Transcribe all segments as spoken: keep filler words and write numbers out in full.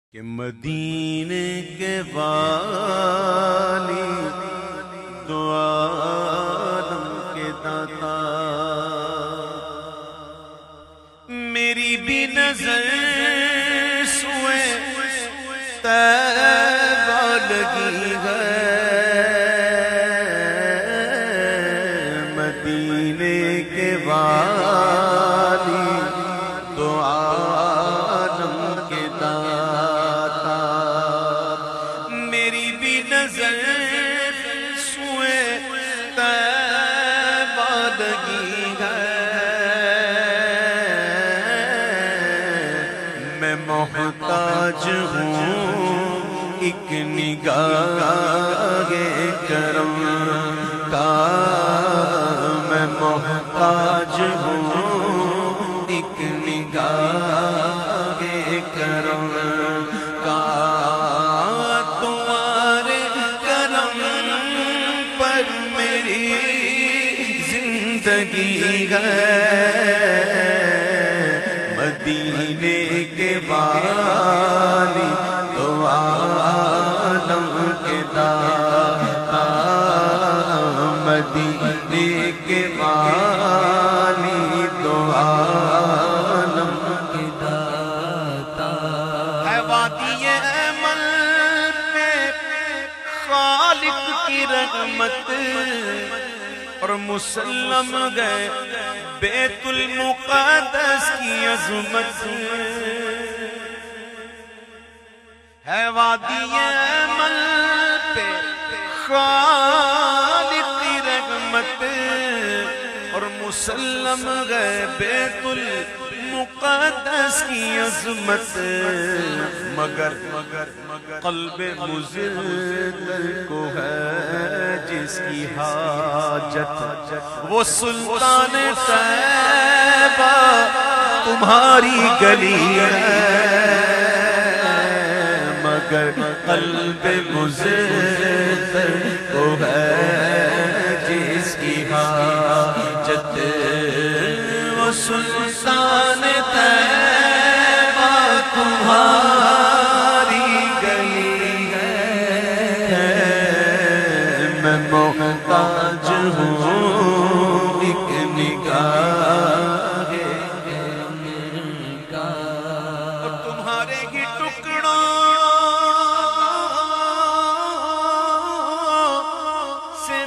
کہ مدینے کے والی دو عالم کے داتا میری بھی نظر سوئے طیبہ لگی ہے مدینے کے والی دو عالم کے داتا میری بھی نظر سوئے طیبہ لگی ہے میں محتاج ہوں ایک نگاہ کرم کا میں محتاج ہوں ایک نگاہ کرم کا تمہارے کرم پر میری زندگی ہے مدینے کے والی دو عالم کے داتا مدینے کے والی دو عالم کے داتا ہے وادی امل پہ خالق کی رحمت اور مسلم گئے بیت المقدس کی عظمت ہے وادی امل پہ خالق کی رحمت اور مسلم گئے بیت المقدس کی عظمت مگر قلب مزدر کو ہے جس کی حاجت وہ سلطان طیبہ تمہاری گلی ہے مگر قلب مزدر کو ہے جس کی حاجت وہ سلطان طیبہ تمہاری گلی ہے میں محتاج ہوں ایک نگاہ کا اور تمہارے ہی ٹکڑوں سے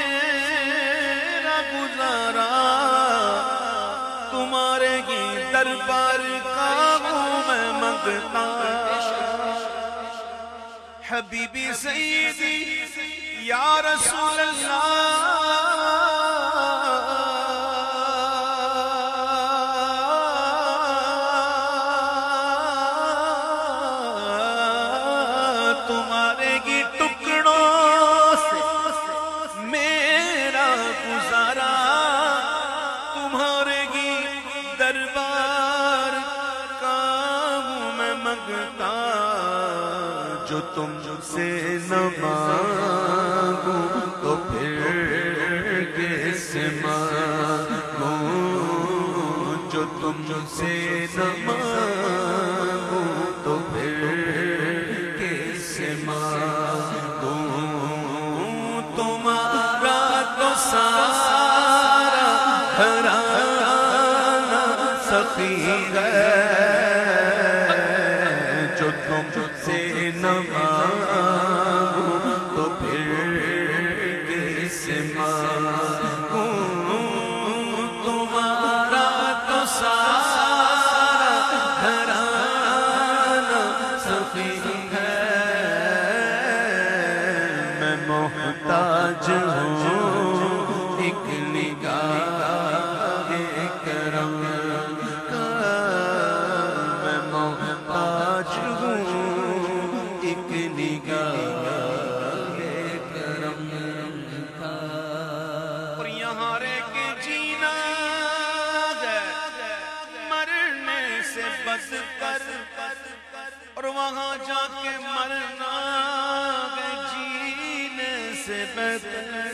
میرا گزارا تمہارے ہی دربار کا ہوں میں منگتا حبیبی سیدی یا رسول اللہ تمہارے ہی ٹکڑوں سے میرا گزارا تمہارے ہی دربار کا ہوں میں منگتا جو تم سے نہ مانگوں تو پھر کس مانگوں جو تم سے نہ مانگوں تو پھر کس مانگوں تمہارا تو سارا گھرانہ سخی ہے جو تم سے نہ مانگوں تو پھر کس مانگوں تمہارا تو سارا گھرانہ سخی ہے میں محتاج ہوں ایک نگاہ کرم کا میں محتاج ہوں ایک نگاہ کرم کا اور یہاں رہ کے جینا ہے مرنے سے بدتر اور وہاں جا کے مرنا ہے جینے سے بہتر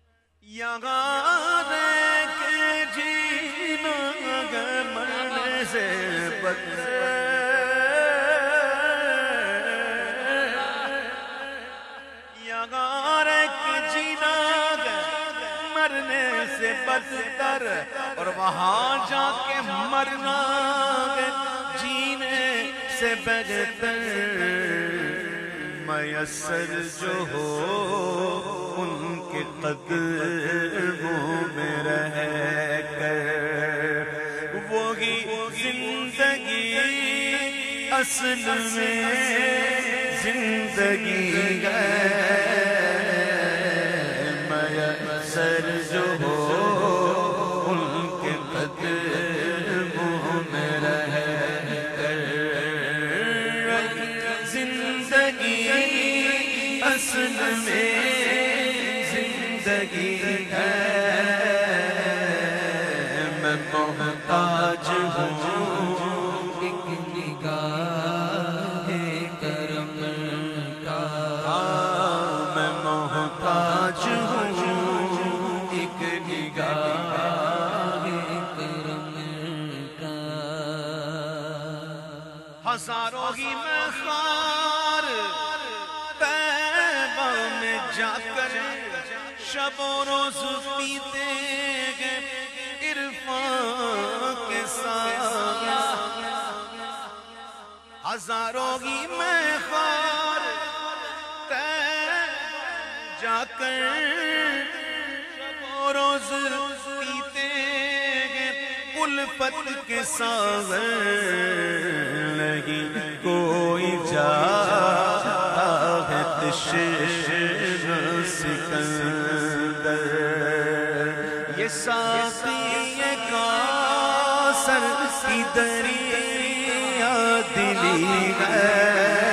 یہاں رہ کے جینا ہے مرنے سے بدتر یہاں رہ کے جینا مرنے سے بدتر اور وہاں جا کے مرنا جینے سے بہتر میسر جو ہو ان کے قدموں میں رہ کر وہی زندگی اصل میں زندگی ہے میسر جو ہو ان کے قدموں میں رہ کر زندگی اصل میں زندگی ہے میں محتاج ہوں ایک نگاہ کرم کا میں محتاج ہوں ایک نگاہ کرم کا ہزاروں ہی میں خار طیبہ میں جا کر شب و روز پیتے گے عرفان کے ساتھ ہزاروں ہی میں خار طیبہ جا کر شب و روز پیتے گے الفت کے ساتھ نہیں کوئی جاتا ہے تشنہ سکندر یہ ساقی کاثر کی دریا دلی ہے